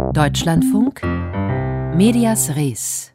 Deutschlandfunk Medias Res.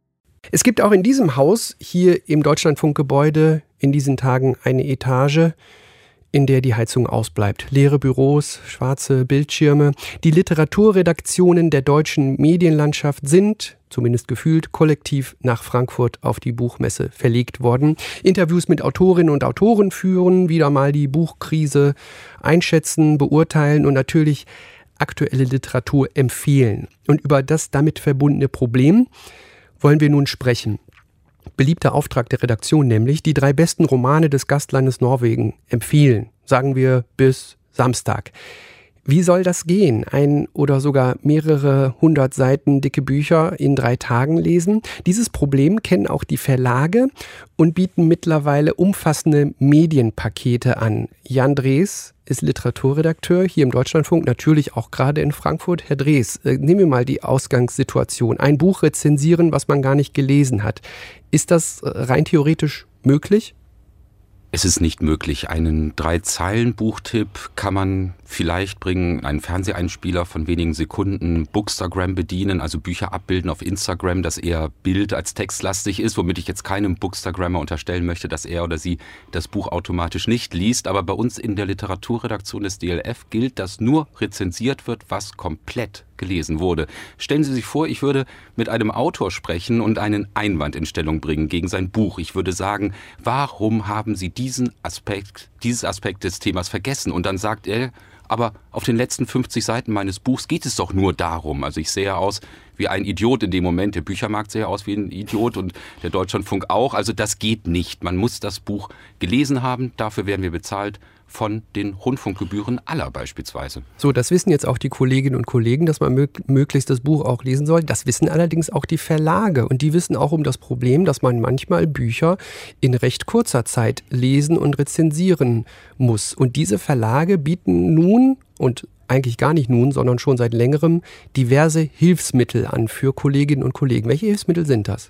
Es gibt auch in diesem Haus, hier im Deutschlandfunkgebäude, in diesen Tagen eine Etage, in der die Heizung ausbleibt. Leere Büros, schwarze Bildschirme. Die Literaturredaktionen der deutschen Medienlandschaft sind, zumindest gefühlt, kollektiv nach Frankfurt auf die Buchmesse verlegt worden. Interviews mit Autorinnen und Autoren führen, wieder mal die Buchkrise einschätzen, beurteilen und natürlich aktuelle Literatur empfehlen. Und über das damit verbundene Problem wollen wir nun sprechen. Beliebter Auftrag der Redaktion nämlich, die 3 besten Romane des Gastlandes Norwegen empfehlen, sagen wir bis Samstag. Wie soll das gehen? Ein oder sogar mehrere 100 Seiten dicke Bücher in 3 Tagen lesen? Dieses Problem kennen auch die Verlage und bieten mittlerweile umfassende Medienpakete an. Jan Drees ist Literaturredakteur hier im Deutschlandfunk, natürlich auch gerade in Frankfurt. Herr Drees, nehmen wir mal die Ausgangssituation. Ein Buch rezensieren, was man gar nicht gelesen hat. Ist das rein theoretisch möglich? Es ist nicht möglich. Einen 3-Zeilen-Buchtipp kann man vielleicht bringen, einen Fernseheinspieler von wenigen Sekunden, Bookstagram bedienen, also Bücher abbilden auf Instagram, das eher Bild- als textlastig ist, womit ich jetzt keinem Bookstagrammer unterstellen möchte, dass er oder sie das Buch automatisch nicht liest. Aber bei uns in der Literaturredaktion des DLF gilt, dass nur rezensiert wird, was komplett gelesen wurde. Stellen Sie sich vor, ich würde mit einem Autor sprechen und einen Einwand in Stellung bringen gegen sein Buch. Ich würde sagen, warum haben Sie dieses Aspekt des Themas vergessen? Und dann sagt er, aber auf den letzten 50 Seiten meines Buchs geht es doch nur darum. Also ich sehe aus wie ein Idiot in dem Moment. Der Büchermarkt sehe aus wie ein Idiot und der Deutschlandfunk auch. Also das geht nicht. Man muss das Buch gelesen haben. Dafür werden wir bezahlt von den Rundfunkgebühren aller beispielsweise. So, das wissen jetzt auch die Kolleginnen und Kollegen, dass man möglichst das Buch auch lesen soll. Das wissen allerdings auch die Verlage. Und die wissen auch um das Problem, dass man manchmal Bücher in recht kurzer Zeit lesen und rezensieren muss. Und diese Verlage bieten nun, und eigentlich gar nicht nun, sondern schon seit längerem, diverse Hilfsmittel an für Kolleginnen und Kollegen. Welche Hilfsmittel sind das?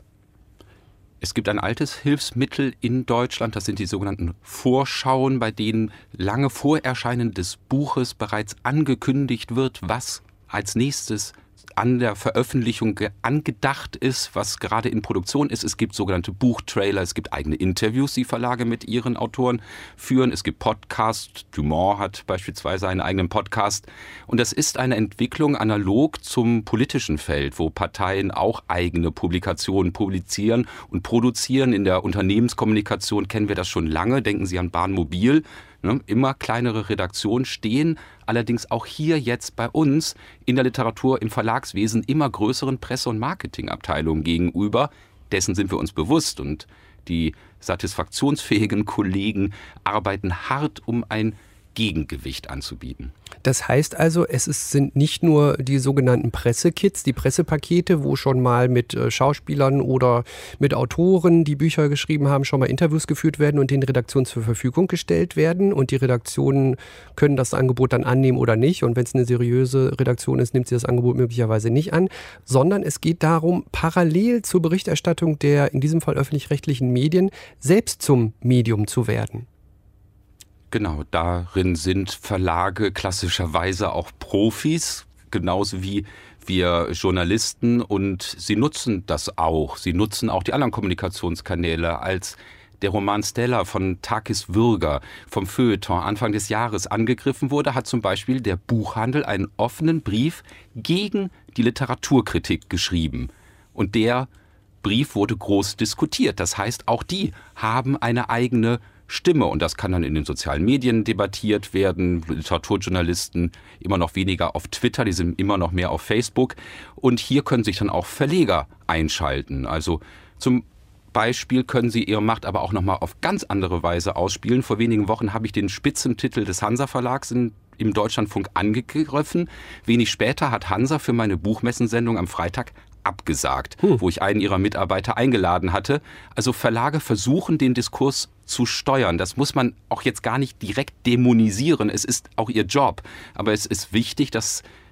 Es gibt ein altes Hilfsmittel in Deutschland, das sind die sogenannten Vorschauen, bei denen lange vor Erscheinen des Buches bereits angekündigt wird, was als nächstes an der Veröffentlichung angedacht ist, was gerade in Produktion ist. Es gibt sogenannte Buchtrailer, es gibt eigene Interviews, die Verlage mit ihren Autoren führen. Es gibt Podcasts, Dumont hat beispielsweise einen eigenen Podcast. Und das ist eine Entwicklung analog zum politischen Feld, wo Parteien auch eigene Publikationen publizieren und produzieren. In der Unternehmenskommunikation kennen wir das schon lange. Denken Sie an Bahnmobil. Immer kleinere Redaktionen stehen allerdings auch hier jetzt bei uns in der Literatur, im Verlagswesen immer größeren Presse- und Marketingabteilungen gegenüber. Dessen sind wir uns bewusst und die satisfaktionsfähigen Kollegen arbeiten hart, um ein Gegengewicht anzubieten. Das heißt also, sind nicht nur die sogenannten Pressekits, die Pressepakete, wo schon mal mit Schauspielern oder mit Autoren, die Bücher geschrieben haben, schon mal Interviews geführt werden und den Redaktionen zur Verfügung gestellt werden. Und die Redaktionen können das Angebot dann annehmen oder nicht. Und wenn es eine seriöse Redaktion ist, nimmt sie das Angebot möglicherweise nicht an. Sondern es geht darum, parallel zur Berichterstattung der in diesem Fall öffentlich-rechtlichen Medien selbst zum Medium zu werden. Genau, darin sind Verlage klassischerweise auch Profis, genauso wie wir Journalisten, und sie nutzen das auch. Sie nutzen auch die anderen Kommunikationskanäle. Als der Roman Stella von Takis Würger vom Feuilleton Anfang des Jahres angegriffen wurde, hat zum Beispiel der Buchhandel einen offenen Brief gegen die Literaturkritik geschrieben. Und der Brief wurde groß diskutiert. Das heißt, auch die haben eine eigene Stimme und das kann dann in den sozialen Medien debattiert werden. Literaturjournalisten immer noch weniger auf Twitter, die sind immer noch mehr auf Facebook. Und hier können sich dann auch Verleger einschalten. Also zum Beispiel können sie ihre Macht aber auch nochmal auf ganz andere Weise ausspielen. Vor wenigen Wochen habe ich den Spitzentitel des Hansa Verlags im Deutschlandfunk angegriffen. Wenig später hat Hansa für meine Buchmessensendung am Freitag abgesagt, wo ich einen ihrer Mitarbeiter eingeladen hatte. Also Verlage versuchen, den Diskurs zu steuern. Das muss man auch jetzt gar nicht direkt dämonisieren. Es ist auch ihr Job. Aber es ist wichtig, dass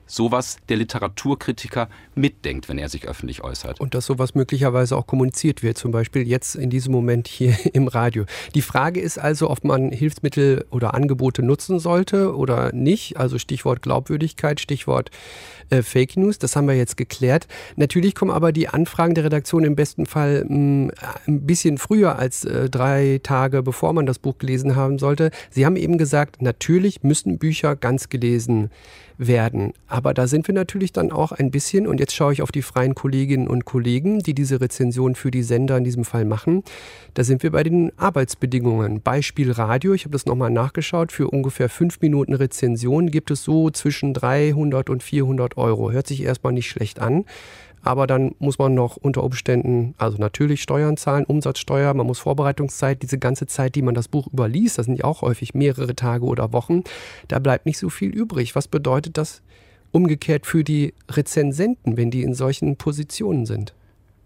sowas der Literaturkritiker mitdenkt, wenn er sich öffentlich äußert. Und dass sowas möglicherweise auch kommuniziert wird, zum Beispiel jetzt in diesem Moment hier im Radio. Die Frage ist also, ob man Hilfsmittel oder Angebote nutzen sollte oder nicht. Also Stichwort Glaubwürdigkeit, Stichwort Fake News, das haben wir jetzt geklärt. Natürlich kommen aber die Anfragen der Redaktion im besten Fall ein bisschen früher als 3 Tage, bevor man das Buch gelesen haben sollte. Sie haben eben gesagt, natürlich müssen Bücher ganz gelesen werden. Aber da sind wir natürlich dann auch ein bisschen, und jetzt schaue ich auf die freien Kolleginnen und Kollegen, die diese Rezension für die Sender in diesem Fall machen, da sind wir bei den Arbeitsbedingungen. Beispiel Radio, ich habe das nochmal nachgeschaut, für ungefähr 5 Minuten Rezension gibt es so zwischen 300 und 400 Euro. Hört sich erstmal nicht schlecht an. Aber dann muss man noch unter Umständen, also natürlich Steuern zahlen, Umsatzsteuer, man muss Vorbereitungszeit, diese ganze Zeit, die man das Buch überliest, das sind ja auch häufig mehrere Tage oder Wochen, da bleibt nicht so viel übrig. Was bedeutet das umgekehrt für die Rezensenten, wenn die in solchen Positionen sind?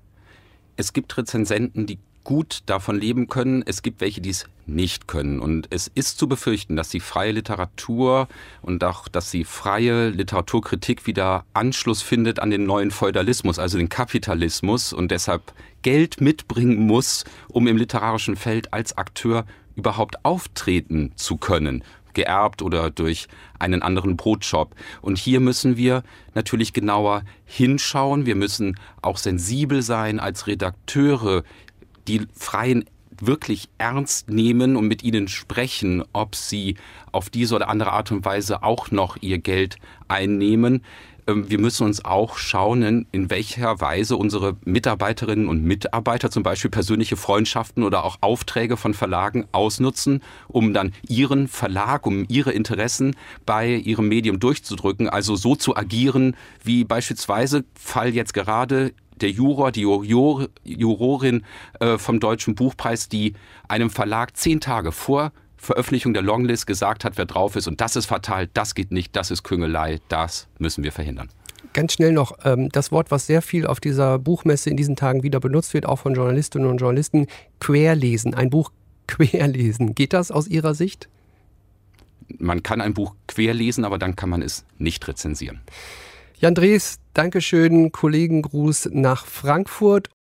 Es gibt Rezensenten, die gut davon leben können. Es gibt welche, die es nicht können. Und es ist zu befürchten, dass die freie Literatur und auch, dass die freie Literaturkritik wieder Anschluss findet an den neuen Feudalismus, also den Kapitalismus, und deshalb Geld mitbringen muss, um im literarischen Feld als Akteur überhaupt auftreten zu können. Geerbt oder durch einen anderen Brotjob. Und hier müssen wir natürlich genauer hinschauen. Wir müssen auch sensibel sein als Redakteure, die Freien wirklich ernst nehmen und mit ihnen sprechen, ob sie auf diese oder andere Art und Weise auch noch ihr Geld einnehmen. Wir müssen uns auch schauen, in welcher Weise unsere Mitarbeiterinnen und Mitarbeiter zum Beispiel persönliche Freundschaften oder auch Aufträge von Verlagen ausnutzen, um dann ihren Verlag, um ihre Interessen bei ihrem Medium durchzudrücken. Also so zu agieren, wie beispielsweise Fall jetzt gerade der Juror, die Jurorin vom Deutschen Buchpreis, die einem Verlag 10 Tage vor Veröffentlichung der Longlist gesagt hat, wer drauf ist. Und das ist fatal, das geht nicht, das ist Küngelei, das müssen wir verhindern. Ganz schnell noch, das Wort, was sehr viel auf dieser Buchmesse in diesen Tagen wieder benutzt wird, auch von Journalistinnen und Journalisten, querlesen, ein Buch querlesen. Geht das aus Ihrer Sicht? Man kann ein Buch querlesen, aber dann kann man es nicht rezensieren. Jan Drees, Dankeschön, Kollegengruß nach Frankfurt